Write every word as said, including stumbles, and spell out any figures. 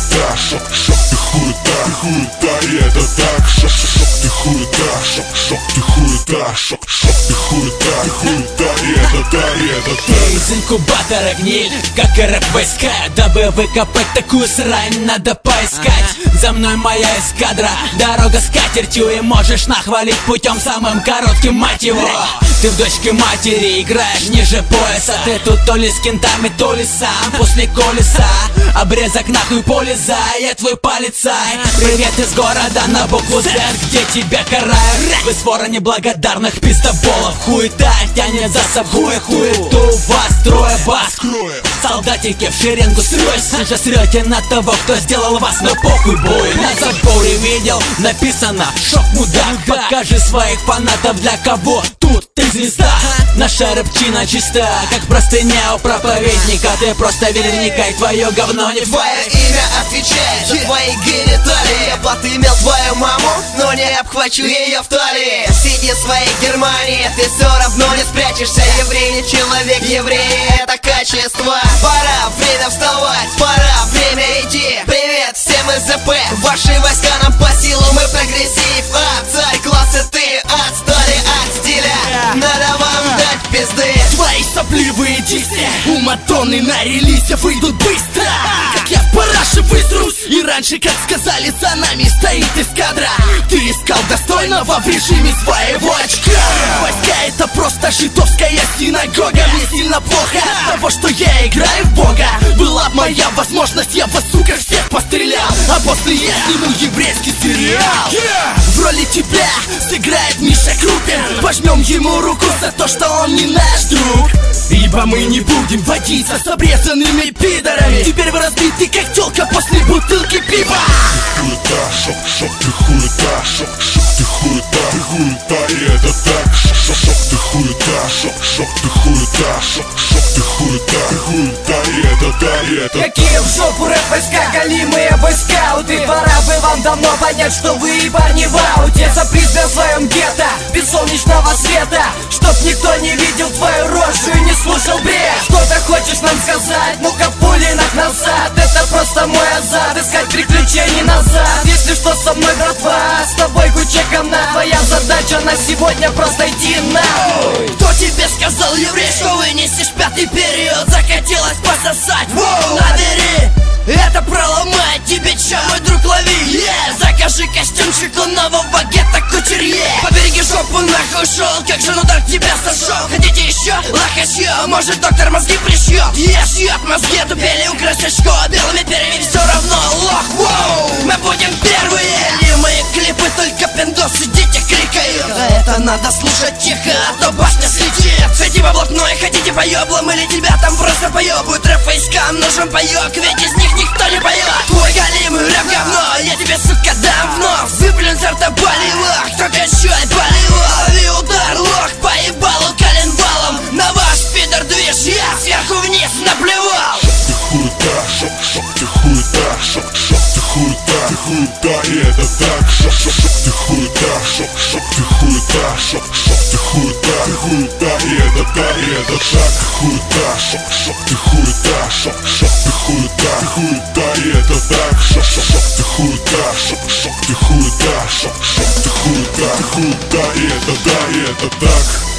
хуета, шок, шок, ты хуета, хуета, и это так. Шок, шок, ты хуета, шок, шок, ты хуета, шок, шок, ты хуета, хуета, и это так, и это так. Из инкубатора гниль, как и рэп-войска. Дабы выкопать такую срань, надо поискать. За мной моя эскадра, дорога с катертью. И можешь нахвалить путем самым коротким, мать его. Ты в дочке матери играешь ниже пояса. Ты тут то ли с кентами, то ли сам после колеса. Обрезок нахуй полезай, я твой полицай. Привет из города на букву Z, где тебя карают. Вы свора неблагодарных пиздоболов. Хуета тянет за собой хуету. Вас трое бас. Солдатики в шеренгу стройсь. Вы же срете на того, кто сделал вас, но похуй бой. На заборе видел, написано шок, мудак. Покажи своих фанатов, для кого тут ты звезда. Наша рэпчина чиста, как простыня у проповедника. Ты просто верника, и твое говно не твое имя отвечает за твои гениталии. Я подымел твою маму, но не обхвачу ее в талии. Сиди в своей Германии, ты все равно не спрячешься. Еврей не человек, евреи это качество. Пора, время вставать, пора, время идти. Привет всем из ЗП, ваши войска нам по силу, мы прогрессив. А, царь класса, ты отстали от стиля. Надо вам дать пизды. Твои сопливые дисы, уматоны на релизе выйдут быстро. Как я в параше высрусь, и раньше, как сказали, за нами стоит эскадра. Ты искал достойного в режиме своего очка. Войска — это просто жидовская синагога. Мне сильно плохо от того, что я играю в бога. Была б моя возможность, я бы, сука, всех пострелял. А после я сниму еврейский сериал. В роли тебя сыграет Миша Крупин. Пожмем ему руку за то, что он не наш друг. Ибо мы не будем водиться с обрезанными пидорами. Теперь вы разбиты, как тёлка после бутылки пива. Хуета, шок, шок, ты хуета, шок, шок, ты хуета, ты хуета, и это так. Шок, шок, шок, ты хуета, шок, шок, ты хуета, шок, шок, ты хуета, ты хуета, и это так, и это так. Какие в жопу рэп-войска, голимые бойскауты. Пора бы вам давно понять, что вы, парни, в ауте. Запрись в своем гетто, без солнечного света, чтоб никто не видел твою рожу и не слушал бред. Что ты хочешь нам сказать? Ну-ка, пулинах назад. Это просто мой азарт, искать приключений назад. Если что, со мной, братва, с тобой гучекана. Твоя задача на сегодня просто иди нахуй. Кто тебе сказал, еврей, что вынесешь пятый период? Захотелось пососать, воу, набери. Это проломает тебе чё, мой друг, лови, yeah. Закажи костюмчик у нового гетто кутюрье. Побереги жопу, нахуй шел, как же удар тебя сошел. Хотите еще? Лохачье, может доктор мозги пришьет. Я шьет мозги, тупели украсть очко. Белыми перьями все равно лох, воу. Мы будем первые, и мои клипы только пиндосы, дети крикают. А это надо слушать тихо, а то башня слетит. Свети по блатной, хотите по ёблам, или тебя там просто поёбают. Рэп-войскам нужен паёк, ведь из них никто не поет. Твой голимый рэп говно, я тебе, сука, дам в нос. Выплюнь с рта болевых, только чё и болевал. Лови удар, лох, поебалу коленвалом. На ваш пидор движ я сверху вниз наплевал. Ты хуета, шок, шок, ты хуета, шок, шок, ты хуета, ты хуета, и это так. Шок, шок, шок, ты хуета, шок, шок, ты хуета, шок, шок, ты хуета, ты хуета, и это так, и это так. Ты хуета, шок, шок, ты хуета, шок, шок, ты хуета, ты хуета, и это так. Шок, шок, шок, ты хуета, шок, шок, ты хуета, шок, шок, ты хуета, ты хуета, и это так, и это так.